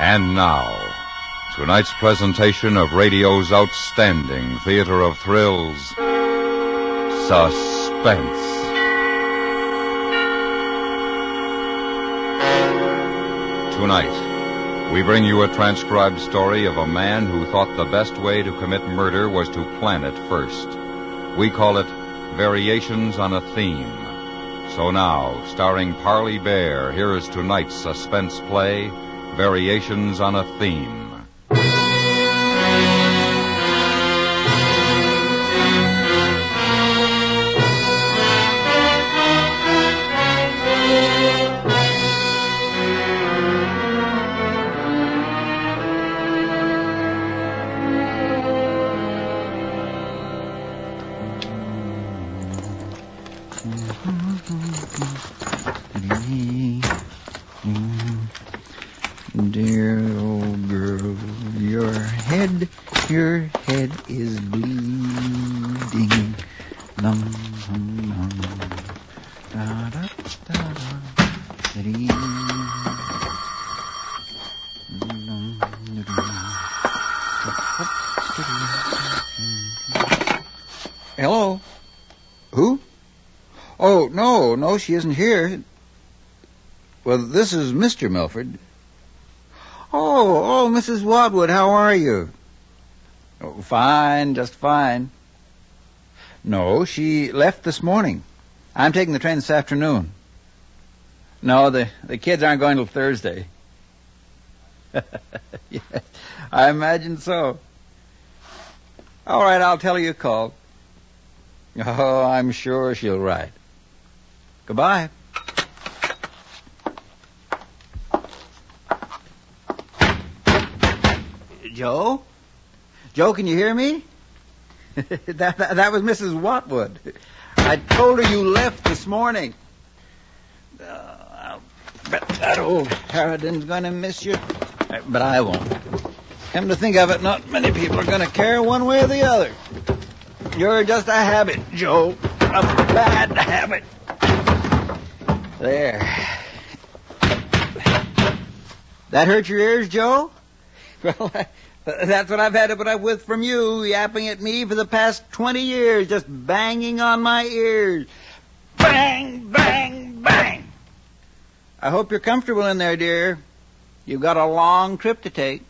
And now, tonight's presentation of radio's outstanding theater of thrills, Suspense. Tonight, we bring you a transcribed story of a man who thought the best way to commit murder was to plan it first. We call it Variations on a Theme. So now, starring Parley Bear, here is tonight's suspense play, Variations on a Theme. Dear old girl, your head is bleeding. Dum, dum, dum. Da, da, da, da. Dee. Dum, dum, dum. Hello? Who? Oh, no, she isn't here. Well, this is Mr. Milford. Oh, Mrs. Wadwood, how are you? Oh, fine, just fine. No, she left this morning. I'm taking the train this afternoon. No, the kids aren't going till Thursday. Yes, I imagine so. All right, I'll tell her you called. Oh, I'm sure she'll write. Goodbye. Joe? Joe, can you hear me? that was Mrs. Watwood. I told her you left this morning. I'll bet that old harridan's going to miss you. But I won't. Come to think of it, not many people are going to care one way or the other. You're just a habit, Joe. A bad habit. There. That hurt your ears, Joe? Well, that's what I've had to put up with from you, yapping at me for the past 20 years, just banging on my ears. Bang, bang, bang. I hope you're comfortable in there, dear. You've got a long trip to take.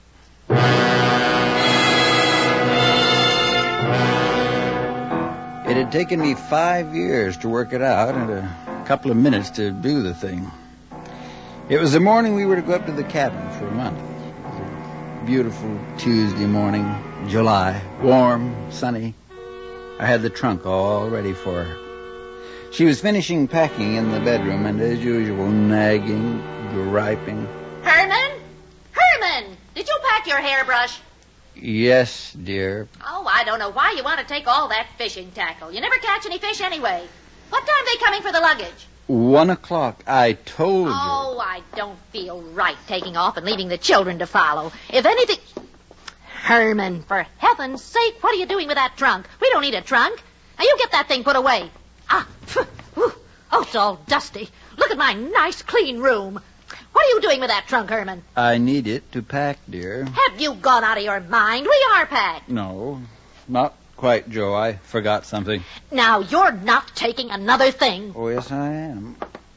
It had taken me 5 years to work it out and a couple of minutes to do the thing. It was the morning we were to go up to the cabin for a month. Beautiful Tuesday morning, July, warm, sunny. I had the trunk all ready for her. She was finishing packing in the bedroom and, as usual, nagging, griping. Herman, did you pack your hairbrush? Yes, dear. Oh, I don't know why you want to take all that fishing tackle. You never catch any fish anyway. What time are they coming for the luggage? 1:00. I told you. Oh, I don't feel right taking off and leaving the children to follow. If anything... Herman, for heaven's sake, what are you doing with that trunk? We don't need a trunk. Now, you get that thing put away. Oh, it's all dusty. Look at my nice, clean room. What are you doing with that trunk, Herman? I need it to pack, dear. Have you gone out of your mind? We are packed. No, not quite, Joe. I forgot something. Now, you're not taking another thing. Oh, yes, I am.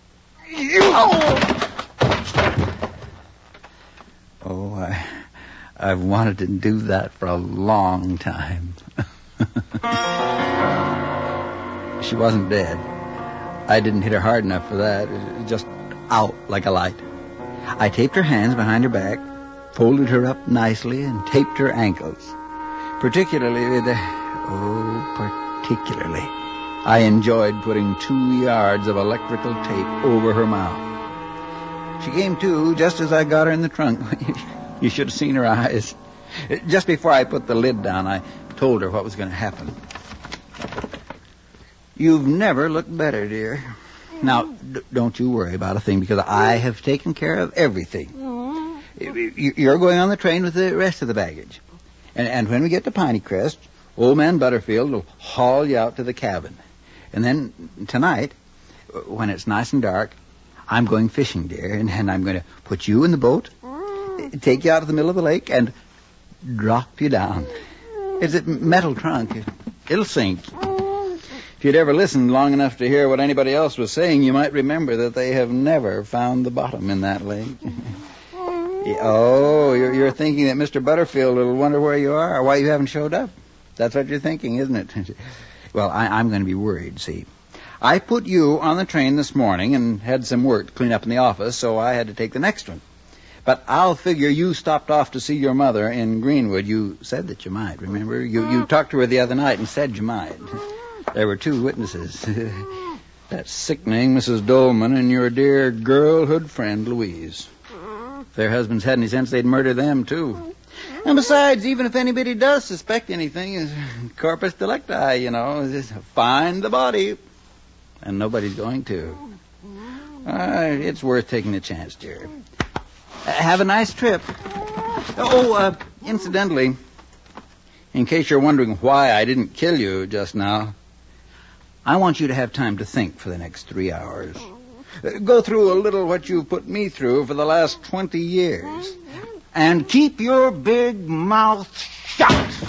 I've wanted to do that for a long time. She wasn't dead. I didn't hit her hard enough for that. It was just out like a light. I taped her hands behind her back, folded her up nicely, and taped her ankles. Particularly, I enjoyed putting 2 yards of electrical tape over her mouth. She came to just as I got her in the trunk. You should have seen her eyes. Just before I put the lid down, I told her what was going to happen. You've never looked better, dear. Now, don't you worry about a thing, because I have taken care of everything. You're going on the train with the rest of the baggage. And when we get to Pineycrest, Old Man Butterfield will haul you out to the cabin. And then tonight, when it's nice and dark, I'm going fishing, dear, and I'm going to put you in the boat, take you out of the middle of the lake and drop you down. It's a metal trunk. It'll sink. If you'd ever listened long enough to hear what anybody else was saying, you might remember that they have never found the bottom in that lake. Oh, you're thinking that Mr. Butterfield will wonder where you are or why you haven't showed up. That's what you're thinking, isn't it? Well, I'm going to be worried, see. I put you on the train this morning and had some work to clean up in the office, so I had to take the next one. But I'll figure you stopped off to see your mother in Greenwood. You said that you might, remember? You talked to her the other night and said you might. There were 2 witnesses. That sickening Mrs. Dolman and your dear girlhood friend, Louise. If their husbands had any sense, they'd murder them, too. And besides, even if anybody does suspect anything, corpus delicti, just find the body. And nobody's going to. It's worth taking a chance, dear. Have a nice trip. Oh, incidentally, in case you're wondering why I didn't kill you just now, I want you to have time to think for the next 3 hours. Go through a little what you've put me through for the last 20 years. And keep your big mouth shut.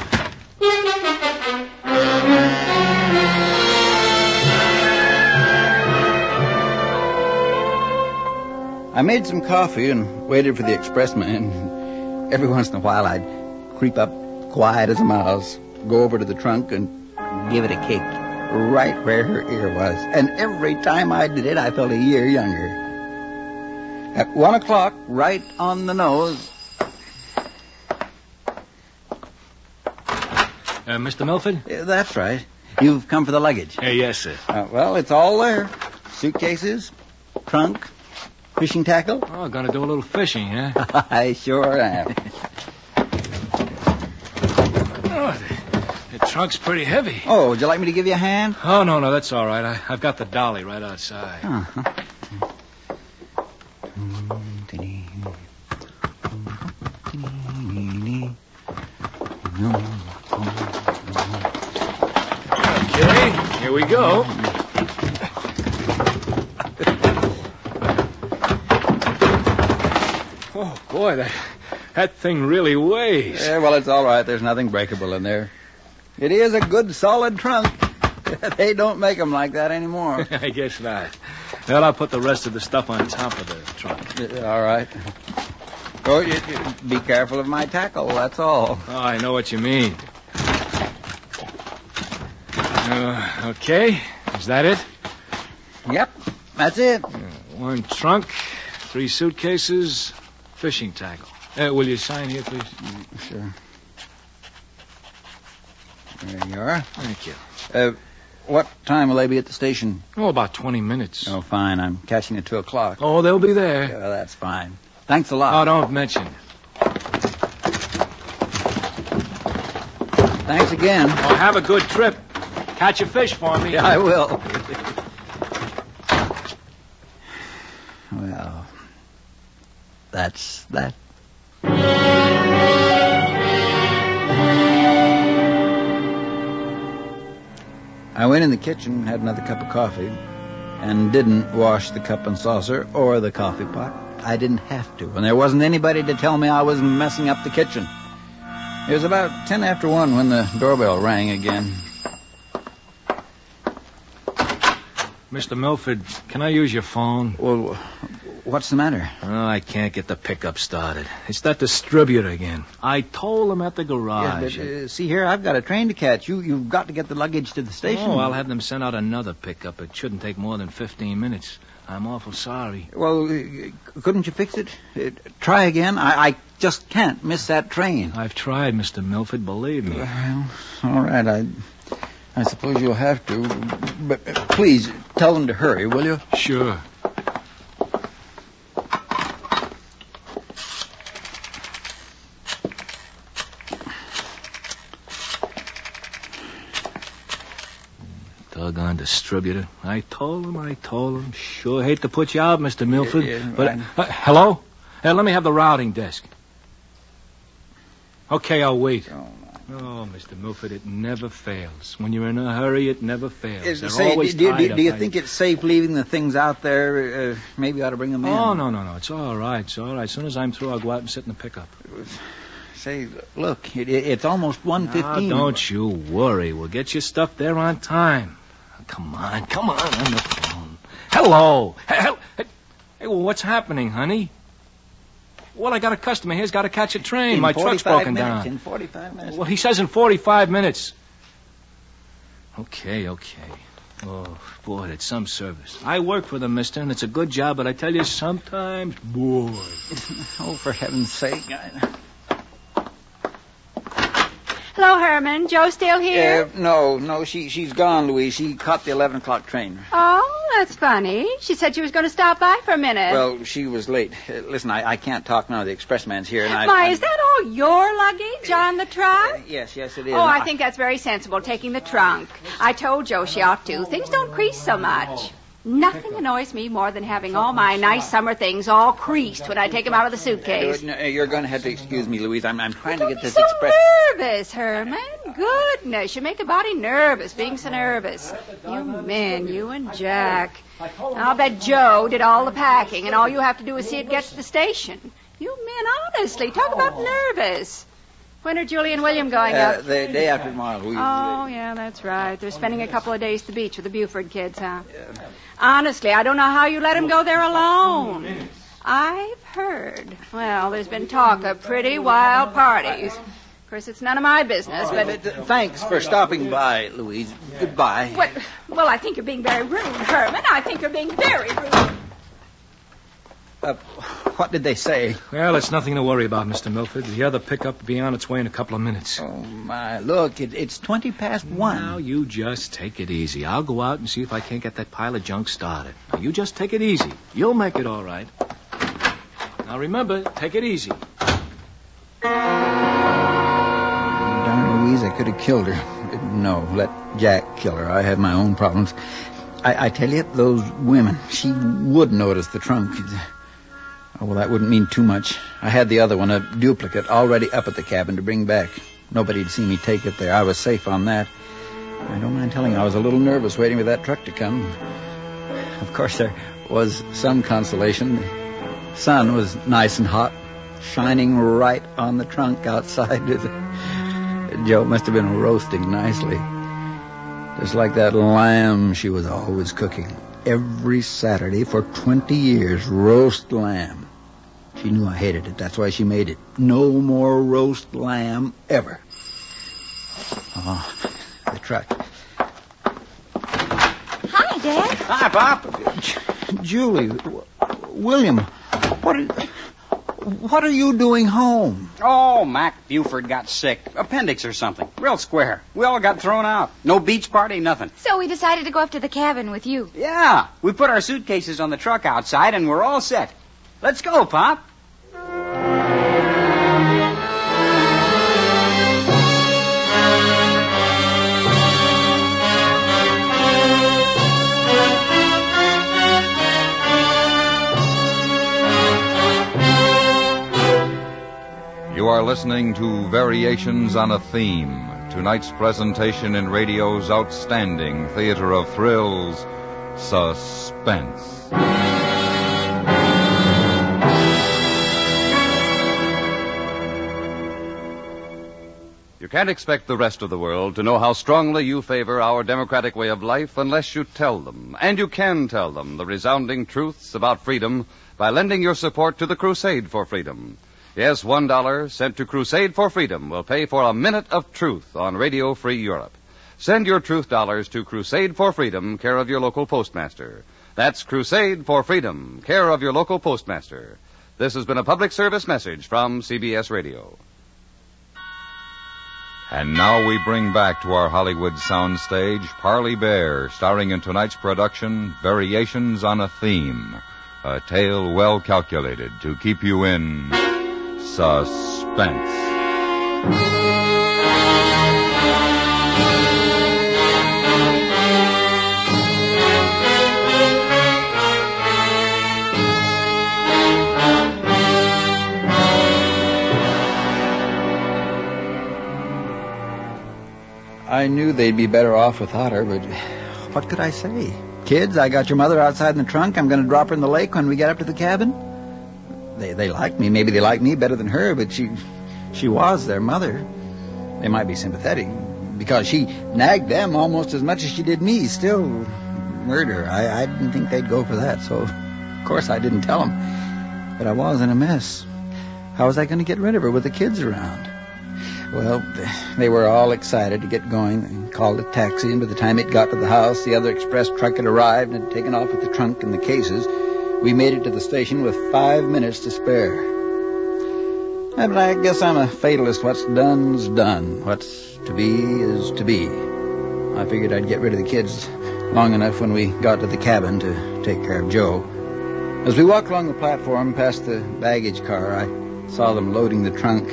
I made some coffee and waited for the expressman. Every once in a while, I'd creep up quiet as a mouse, go over to the trunk and give it a kick right where her ear was. And every time I did it, I felt a year younger. At 1 o'clock, right on the nose. Mr. Milford? That's right. You've come for the luggage. Yes, sir. Well, it's all there. Suitcases, trunk, fishing tackle. Oh, gonna do a little fishing, huh? I sure am. Oh, the trunk's pretty heavy. Oh, would you like me to give you a hand? Oh, no, that's all right. I've got the dolly right outside. Uh-huh. Okay, here we go. Oh, boy, that thing really weighs. Yeah, well, it's all right. There's nothing breakable in there. It is a good, solid trunk. They don't make them like that anymore. I guess not. Well, I'll put the rest of the stuff on top of the trunk. All right. Oh, be careful of my tackle, that's all. Oh, I know what you mean. Okay. Is that it? Yep, that's it. 1 trunk, 3 suitcases, fishing tackle. Will you sign here, please? Sure. There you are. Thank you. What time will they be at the station? Oh, about 20 minutes. Oh, fine. I'm catching at 2 o'clock. Oh, they'll be there. Yeah, that's fine. Thanks a lot. Oh, don't mention it. Thanks again. Oh, have a good trip. Catch a fish for me. Yeah, I will. Well, that's that. I went in the kitchen, had another cup of coffee, and didn't wash the cup and saucer or the coffee pot. I didn't have to, and there wasn't anybody to tell me I was messing up the kitchen. It was about 10 after 1 when the doorbell rang again. Mr. Milford, can I use your phone? Well, what's the matter? Oh, I can't get the pickup started. It's that distributor again. I told him at the garage. Yeah, but, see here, I've got a train to catch. You've got to get the luggage to the station. Oh, I'll have them send out another pickup. It shouldn't take more than 15 minutes. I'm awful sorry. Well, couldn't you fix it? Try again. I just can't miss that train. I've tried, Mr. Milford, believe me. Well, all right. I suppose you'll have to. But please, tell them to hurry, will you? Sure. Doggone distributor. I told him. Sure hate to put you out, Mr. Milford. Yeah, but hello? Let me have the routing desk. Okay, I'll wait. Oh, my. Oh, Mr. Milford, it never fails. When you're in a hurry, it never fails. They're Say, always do tied up. you think it's safe leaving the things out there? Maybe I ought to bring them in. Oh, no. It's all right. It's all right. As soon as I'm through, I'll go out and sit in the pickup. Say, look, it's almost 1:15. Don't you worry. We'll get your stuff there on time. Come on the phone. Hello. Hey, well, what's happening, honey? Well, I got a customer here's got to catch a train. My truck's broken down. In 45 minutes. Well, he says in 45 minutes. Okay. Oh, boy, it's some service. I work for them, mister, and it's a good job, but I tell you, sometimes, boy. Oh, for heaven's sake. Hello, Herman. Joe still here? No, she's gone, Louise. She caught the 11 o'clock train. Oh, that's funny. She said she was going to stop by for a minute. Well, she was late. Listen, I can't talk now. The expressman's here, and Is that all your luggage on the truck? Yes, it is. Oh, I think that's very sensible, taking the trunk. I told Joe she ought to. Things don't crease so much. Nothing annoys me more than having all my nice summer things all creased when I take them out of the suitcase. You're going to have to excuse me, Louise. I'm trying to get this so express... nervous, Herman. Goodness, you make a body nervous, being so nervous. You men, you and Jack. I'll bet Joe did all the packing, and all you have to do is see it get to the station. You men, honestly, talk about nervous. When are Julie and William going up? The day after tomorrow, Louise. Oh, yeah, that's right. They're spending a couple of days at the beach with the Buford kids, huh? Honestly, I don't know how you let them go there alone. I've heard. Well, there's been talk of pretty wild parties. Of course, it's none of my business, but... Thanks for stopping by, Louise. Goodbye. Well, I think you're being very rude, Herman. I think you're being very rude. What did they say? Well, it's nothing to worry about, Mr. Milford. The other pickup will be on its way in a couple of minutes. Oh, my. Look, it's 1:20. Now, you just take it easy. I'll go out and see if I can't get that pile of junk started. Now, you just take it easy. You'll make it all right. Now, remember, take it easy. Darn Louise, I could have killed her. No, let Jack kill her. I have my own problems. I tell you, those women, she would notice the trunk. Oh, well, that wouldn't mean too much. I had the other one, a duplicate, already up at the cabin to bring back. Nobody'd see me take it there. I was safe on that. I don't mind telling you, I was a little nervous waiting for that truck to come. Of course, there was some consolation. The sun was nice and hot, shining right on the trunk outside. Joe must have been roasting nicely. Just like that lamb she was always cooking. Every Saturday for 20 years, roast lamb. She knew I hated it. That's why she made it. No more roast lamb ever. Oh, the truck. Hi, Dad. Hi, Pop. Julie, William, what are you doing home? Oh, Mac Buford got sick. Appendix or something. Real square. We all got thrown out. No beach party, nothing. So we decided to go up to the cabin with you. Yeah. We put our suitcases on the truck outside, and we're all set. Let's go, Pop. You are listening to Variations on a Theme, tonight's presentation in radio's outstanding theater of thrills, Suspense. You can't expect the rest of the world to know how strongly you favor our democratic way of life unless you tell them. And you can tell them the resounding truths about freedom by lending your support to the Crusade for Freedom. Yes, $1 sent to Crusade for Freedom will pay for a minute of truth on Radio Free Europe. Send your truth dollars to Crusade for Freedom, care of your local postmaster. That's Crusade for Freedom, care of your local postmaster. This has been a public service message from CBS Radio. And now we bring back to our Hollywood soundstage Parley Bear, starring in tonight's production, Variations on a Theme, a tale well calculated to keep you in suspense. I knew they'd be better off without her, but what could I say? Kids, I got your mother outside in the trunk. I'm going to drop her in the lake when we get up to the cabin. They like me. Maybe they like me better than her, but she was their mother. They might be sympathetic because she nagged them almost as much as she did me. Still, murder. I didn't think they'd go for that, so of course I didn't tell them. But I was in a mess. How was I going to get rid of her with the kids around? Well, they were all excited to get going. They called a taxi, and by the time it got to the house, the other express truck had arrived and had taken off with the trunk and the cases. We made it to the station with 5 minutes to spare. But I guess I'm a fatalist. What's done's done. What's to be is to be. I figured I'd get rid of the kids long enough when we got to the cabin to take care of Joe. As we walked along the platform past the baggage car, I saw them loading the trunk.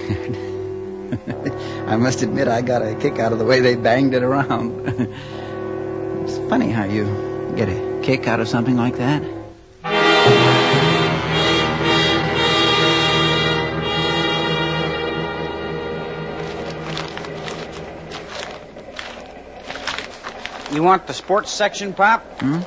I must admit I got a kick out of the way they banged it around. It's funny how you get a kick out of something like that. You want the sports section, Pop?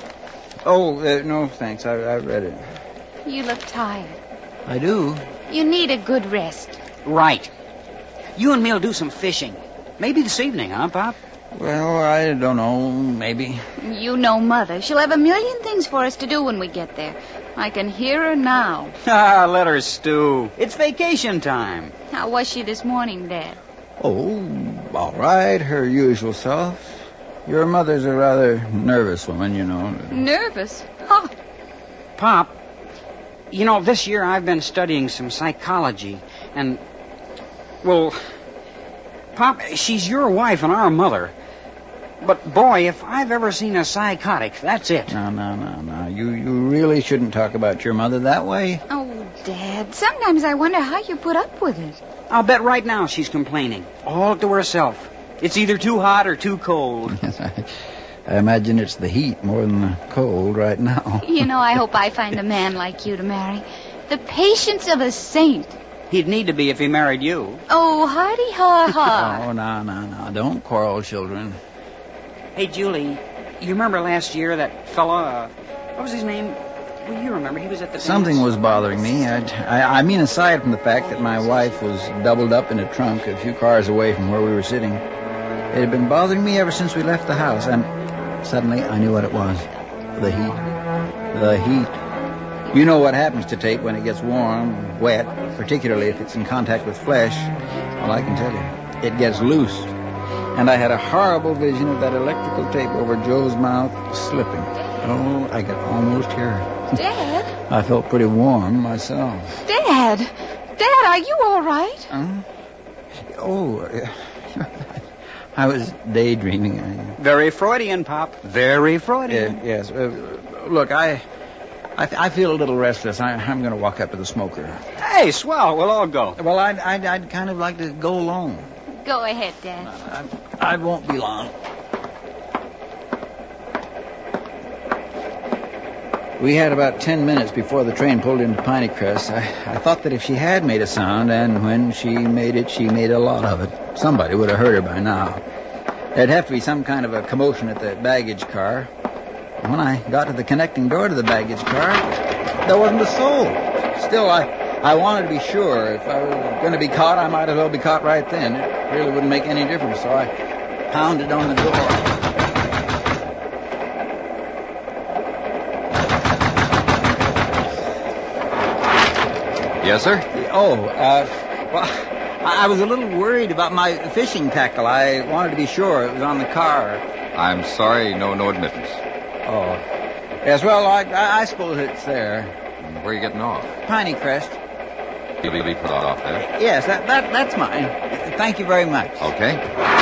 Oh, no, thanks. I read it. You look tired. I do? You need a good rest. Right. You and me'll do some fishing. Maybe this evening, huh, Pop? Well, I don't know. Maybe. You know Mother. She'll have a million things for us to do when we get there. I can hear her now. Ah, let her stew. It's vacation time. How was she this morning, Dad? Oh, all right. Her usual self. Your mother's a rather nervous woman, you know. Nervous? Oh. Pop, you know, this year I've been studying some psychology, and, well, Pop, she's your wife and our mother. But, boy, if I've ever seen a psychotic, that's it. No. You really shouldn't talk about your mother that way. Oh, Dad, sometimes I wonder how you put up with it. I'll bet right now she's complaining, all to herself. It's either too hot or too cold. Yes, I imagine it's the heat more than the cold right now. You know, I hope I find a man like you to marry. The patience of a saint. He'd need to be if he married you. Oh, hardy ha ha. Oh, no. Don't quarrel, children. Hey, Julie, you remember last year that fella, what was his name? Well, you remember, he was at the Something was bothering me. I mean, aside from the fact that my wife was doubled up in a trunk a few cars away from where we were sitting, it had been bothering me ever since we left the house, and suddenly I knew what it was. The heat. The heat. You know what happens to tape when it gets warm, wet, particularly if it's in contact with flesh. Well, I can tell you, it gets loose. And I had a horrible vision of that electrical tape over Joe's mouth slipping. Oh, I could almost hear her. Dad? I felt pretty warm myself. Dad, are you all right? I was daydreaming. Very Freudian, Pop. Very Freudian. Yes. Look, I feel a little restless. I'm going to walk up to the smoker. Hey, swell. We'll all go. Well, I'd kind of like to go alone. Go ahead, Dad. I won't be long. We had about 10 minutes before the train pulled into Pineycrest. I thought that if she had made a sound, and when she made it, she made a lot of it, somebody would have heard her by now. There'd have to be some kind of a commotion at the baggage car. When I got to the connecting door to the baggage car, there wasn't a soul. Still, I wanted to be sure. If I was going to be caught, I might as well be caught right then. It really wouldn't make any difference, so I pounded on the door. Yes, sir? Well, I was a little worried about my fishing tackle. I wanted to be sure it was on the car. I'm sorry, no admittance. Oh. Yes, well, I suppose it's there. Where are you getting off? Pineycrest. You'll be put off there? Yes, that's mine. Thank you very much. Okay.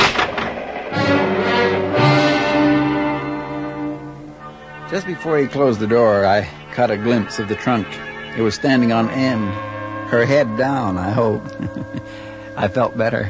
Just before he closed the door, I caught a glimpse of the trunk. It was standing on end. Her head down, I hope. I felt better.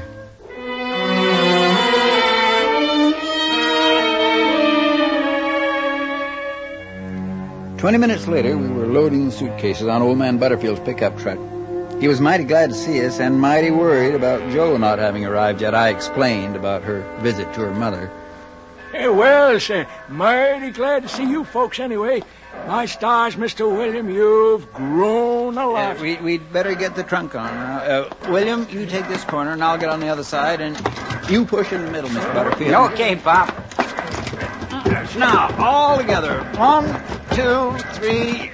"20 minutes later, we were loading the suitcases on Old Man Butterfield's pickup truck. He was mighty glad to see us and mighty worried about Joe not having arrived yet. I explained about her visit to her mother. Hey, well, sir, mighty glad to see you folks anyway. My stars, Mr. William, you've grown a lot. We'd better get the trunk on now. William, you take this corner, and I'll get on the other side, and you push in the middle, Mr. Butterfield. Okay, Pop. Now, all together. 1, 2, 3.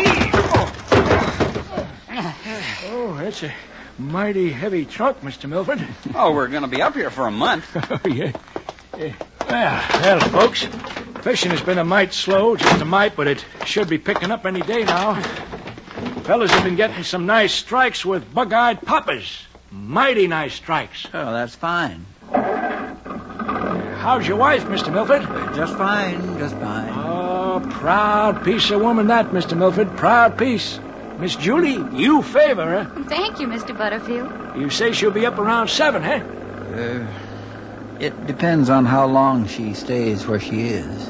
Oh, that's a mighty heavy trunk, Mr. Milford. Oh, we're going to be up here for a month. Oh, yeah. Well, folks, fishing has been a mite slow, just a mite, but it should be picking up any day now. Fellas have been getting some nice strikes with bug-eyed poppers. Mighty nice strikes. Oh, that's fine. How's your wife, Mr. Milford? Just fine, just fine. Oh, proud piece of woman that, Mr. Milford. Proud piece. Miss Julie, you favor her. Thank you, Mr. Butterfield. You say she'll be up around 7, huh? It depends on how long she stays where she is.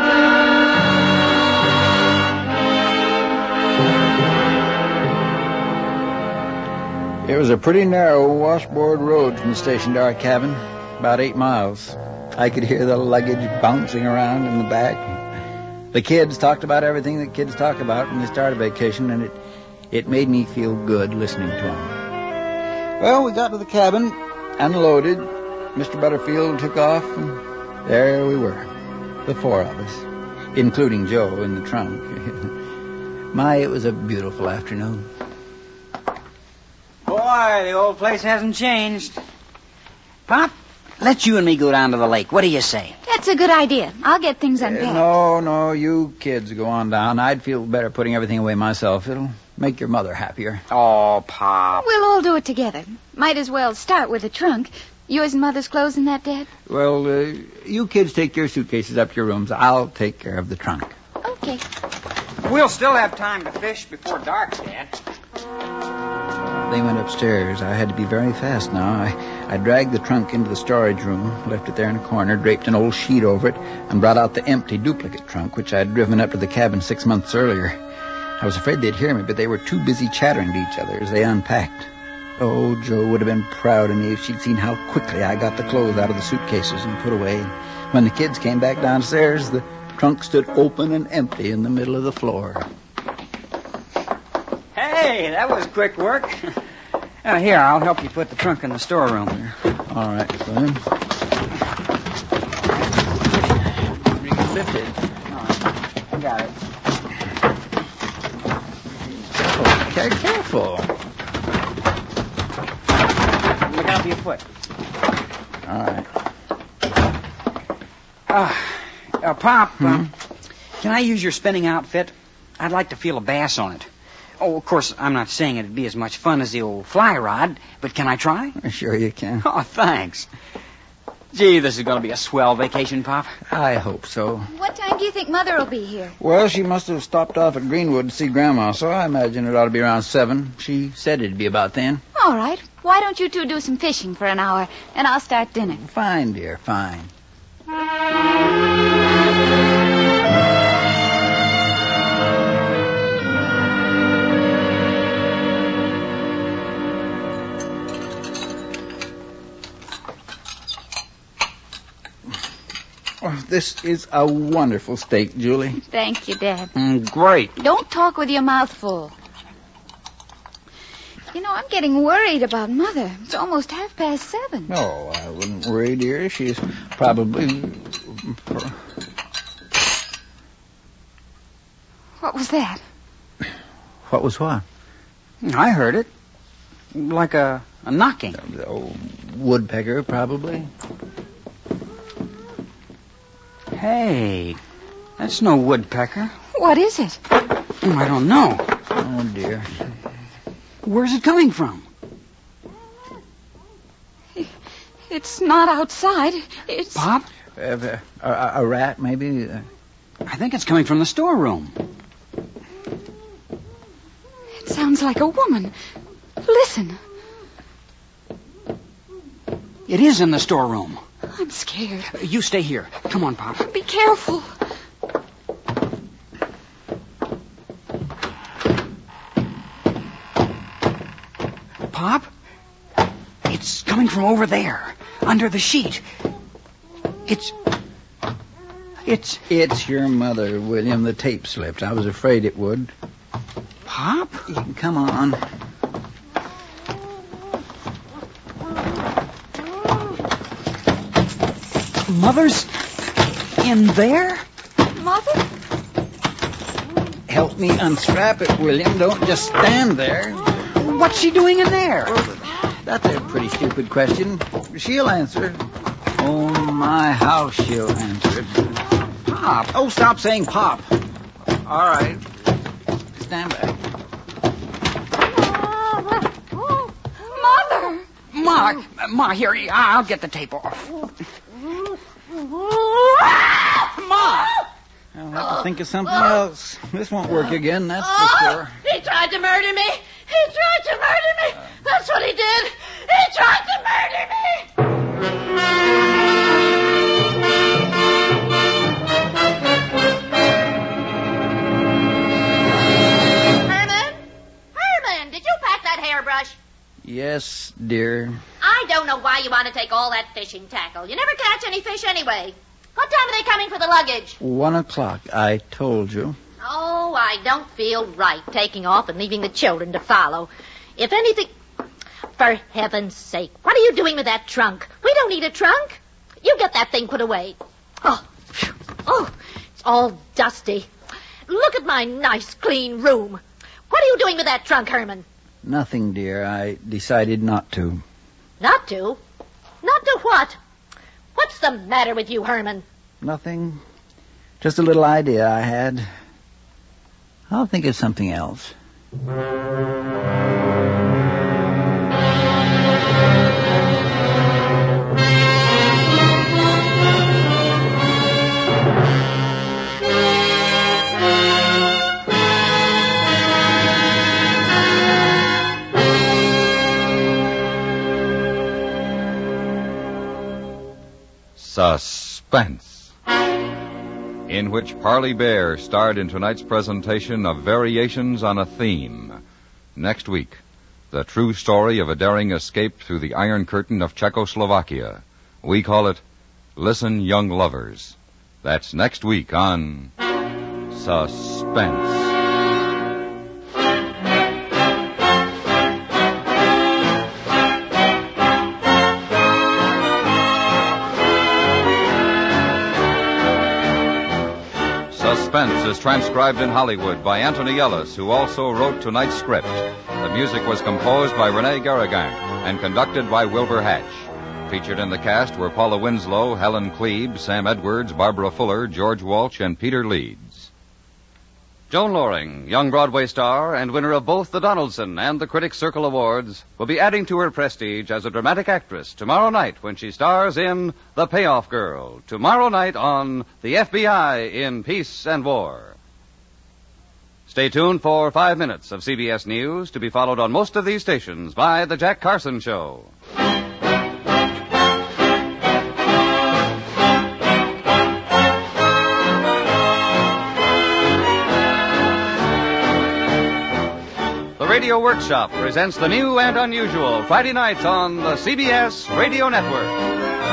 It was a pretty narrow washboard road from the station to our cabin, about 8 miles. I could hear the luggage bouncing around in the back. The kids talked about everything that kids talk about when they start a vacation, and it made me feel good listening to them. Well, we got to the cabin, unloaded. Mr. Butterfield took off, and there we were, the 4 of us, including Joe in the trunk. My, it was a beautiful afternoon. Boy, the old place hasn't changed. Pop, let you and me go down to the lake. What do you say? That's a good idea. I'll get things unpacked. No, you kids go on down. I'd feel better putting everything away myself. It'll make your mother happier. Oh, Pop. We'll all do it together. Might as well start with the trunk. Yours and Mother's clothes in that, Dad? Well, you kids take your suitcases up to your rooms. I'll take care of the trunk. Okay. We'll still have time to fish before dark, Dad. They went upstairs. I had to be very fast now. I dragged the trunk into the storage room, left it there in a corner, draped an old sheet over it, and brought out the empty duplicate trunk, which I'd driven up to the cabin 6 months earlier. I was afraid they'd hear me, but they were too busy chattering to each other as they unpacked. Oh, Joe would have been proud of me if she'd seen how quickly I got the clothes out of the suitcases and put away. When the kids came back downstairs, the trunk stood open and empty in the middle of the floor. Hey, that was quick work. Here, I'll help you put the trunk in the storeroom. All right, William. Bring it lifted. I got it. Okay, careful. Look out for your foot. All right. Pop, can I use your spinning outfit? I'd like to feel a bass on it. Oh, of course, I'm not saying it'd be as much fun as the old fly rod, but can I try? Sure you can. Oh, thanks. Gee, this is going to be a swell vacation, Pop. I hope so. What time do you think Mother will be here? Well, she must have stopped off at Greenwood to see Grandma, so I imagine it ought to be around 7. She said it'd be about then. All right. Why don't you two do some fishing for an hour, and I'll start dinner. Fine, dear, fine. Oh, this is a wonderful steak, Julie. Thank you, Dad. Great. Don't talk with your mouth full. You know, I'm getting worried about Mother. It's almost 7:30. No, I wouldn't worry, dear. She's probably... What was that? What was what? I heard it. Like a knocking. The old woodpecker, probably. Hey, that's no woodpecker. What is it? I don't know. Oh, dear. Where's it coming from? It's not outside. It's... Pop? A rat, maybe? I think it's coming from the storeroom. It sounds like a woman. Listen. It is in the storeroom. I'm scared. You stay here. Come on, Pop. Be careful. Pop. It's coming from over there, under the sheet. It's your mother, William. The tape slipped. I was afraid it would. Pop? Come on. Mother's in there? Mother? Help me unstrap it, William. Don't just stand there. What's she doing in there? That's a pretty stupid question. She'll answer. Oh, my, how she'll answer it. Pop. Oh, stop saying Pop. All right. Stand back. Mother! Ma, here, I'll get the tape off. Ma! I'll have to think of something else. This won't work again, that's for sure. He tried to murder me. He tried to murder me. That's what he did. He tried to murder me. Herman, did you pack that hairbrush? Yes, dear. I don't know why you want to take all that fishing tackle. You never catch any fish anyway. What time are they coming for the luggage? 1:00, I told you. Oh, I don't feel right taking off and leaving the children to follow. If anything... For heaven's sake, what are you doing with that trunk? We don't need a trunk. You get that thing put away. Oh, it's all dusty. Look at my nice, clean room. What are you doing with that trunk, Herman? Nothing, dear. I decided not to. Not to? Not to what? What's the matter with you, Herman? Nothing. Just a little idea I had. I'll think of something else. Suspense, in which Parley Bear starred in tonight's presentation of Variations on a Theme. Next week, the true story of a daring escape through the Iron Curtain of Czechoslovakia. We call it Listen, Young Lovers. That's next week on Suspense. Suspense is transcribed in Hollywood by Anthony Ellis, who also wrote tonight's script. The music was composed by Rene Garrigan and conducted by Wilbur Hatch. Featured in the cast were Paula Winslow, Helen Klebe, Sam Edwards, Barbara Fuller, George Walsh, and Peter Leeds. Joan Loring, young Broadway star and winner of both the Donaldson and the Critics' Circle Awards, will be adding to her prestige as a dramatic actress tomorrow night when she stars in The Payoff Girl. Tomorrow night on The FBI in Peace and War. Stay tuned for 5 minutes of CBS News, to be followed on most of these stations by The Jack Carson Show. Radio Workshop presents the new and unusual Friday night on the CBS Radio Network.